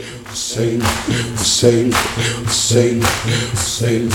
Hüseyin, Hüseyin, Hüseyin, Hüseyin.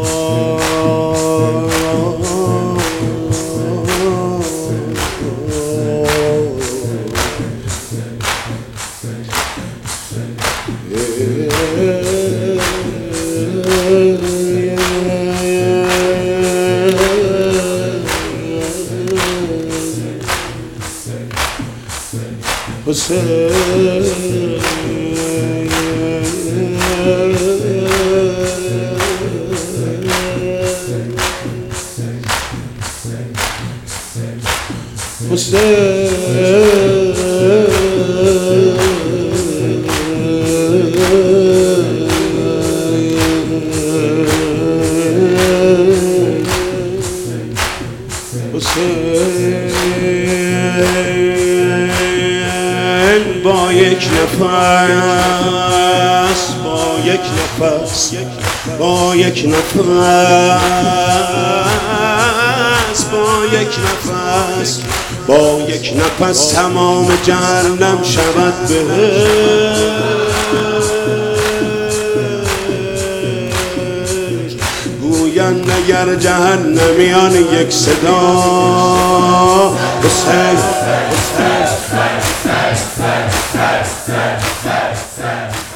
با یک نفس، با یک نفس، با یک نفس، با یک نفس، با یک نفس تمام جهنم شود بهشت. گویند اگر جهنمیان یک صدا حسین، حسین،